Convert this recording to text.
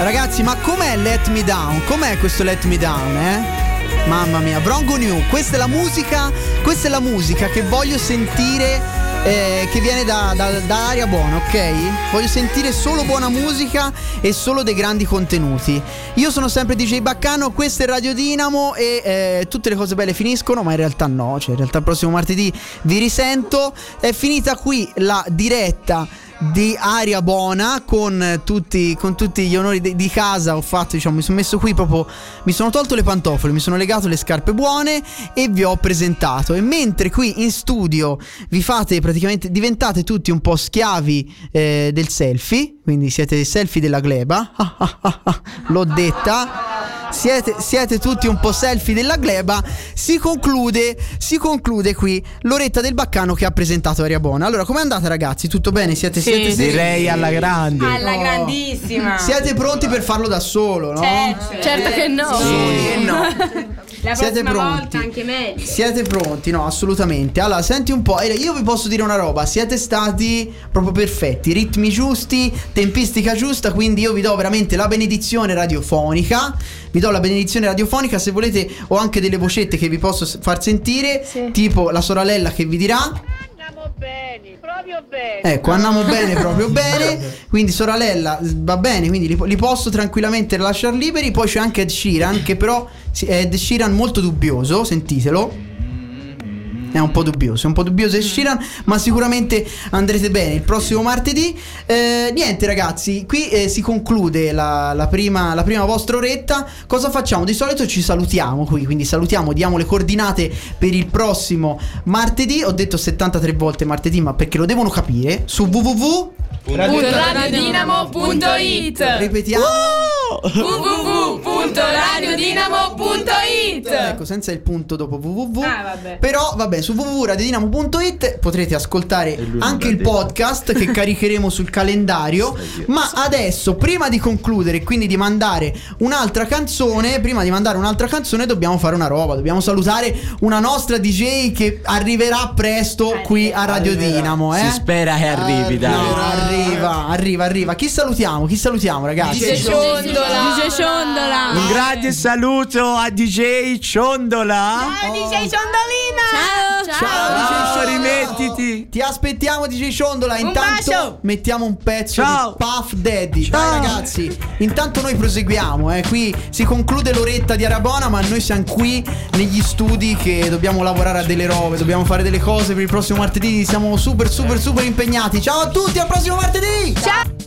Ragazzi, ma com'è Let Me Down? Com'è questo Let Me Down, Mamma mia, Bronco New, questa è la musica che voglio sentire, che viene da Aria Buona, ok? Voglio sentire solo buona musica e solo dei grandi contenuti. Io sono sempre DJ Baccano, questo è Radio Dinamo e tutte le cose belle finiscono, ma in realtà no, cioè in realtà il prossimo martedì vi risento. È finita qui la diretta di Aria Buona con tutti gli onori di casa. Ho fatto, diciamo, mi sono messo qui proprio, mi sono tolto le pantofole, mi sono legato le scarpe buone e vi ho presentato. E mentre qui in studio vi fate praticamente, diventate tutti un po' schiavi del selfie, quindi siete dei selfie della gleba. L'ho detta. Siete tutti un po' selfie della gleba. Si conclude qui l'oretta del Baccano che ha presentato Aria Buona. Allora, com'è andata, ragazzi? Tutto bene? Siete direi alla grande. Alla grandissima. Siete pronti per farlo da solo, no? Certo che no. Sì, no. La siete prossima pronti? volta anche meglio. Siete pronti? No, assolutamente. Allora, senti un po', io vi posso dire una roba. Siete stati proprio perfetti, ritmi giusti, tempistica giusta. Quindi io vi do veramente la benedizione radiofonica. Vi do la benedizione radiofonica. Se volete ho anche delle vocette che vi posso far sentire, tipo la sorella che vi dirà: andiamo bene, proprio bene. Ecco, andiamo bene, proprio bene. Quindi sorella va bene, quindi li posso tranquillamente lasciare liberi. Poi c'è anche Ed Sheeran, che però Ed Sheeran molto dubbioso, sentitelo. È un po' dubbioso Ed Sheeran, ma sicuramente andrete bene il prossimo martedì. Niente ragazzi, qui si conclude la prima vostra oretta. Cosa facciamo? Di solito ci salutiamo qui, quindi salutiamo, diamo le coordinate per il prossimo martedì. Ho detto 73 volte martedì, ma perché lo devono capire. Su www.radiodinamo.it. Ripetiamo. www.radiodinamo.it. Ecco, senza il punto dopo www. Vabbè. Però vabbè, su www.radiodinamo.it potrete ascoltare anche il podcast che caricheremo sul calendario. Ma adesso, prima di concludere e quindi di mandare un'altra canzone, dobbiamo fare una roba. Dobbiamo salutare una nostra DJ che arriverà presto qui a Radio Dinamo. Si spera che arrivi, dai. No, arriva. Chi salutiamo, ragazzi? DJ Ciondola. Un grande saluto a DJ Ciondola. Ciao DJ Ciondolina. Ciao DJ Ciondola. Rimettiti. Ti aspettiamo DJ Ciondola. Intanto bacio. mettiamo un pezzo di Puff Daddy. Ciao. Dai ragazzi, intanto noi proseguiamo. Qui si conclude l'oretta di Arabona, ma noi siamo qui negli studi che dobbiamo lavorare a delle robe, dobbiamo fare delle cose per il prossimo martedì. Siamo super impegnati. Ciao a tutti, al prossimo martedì. Ciao.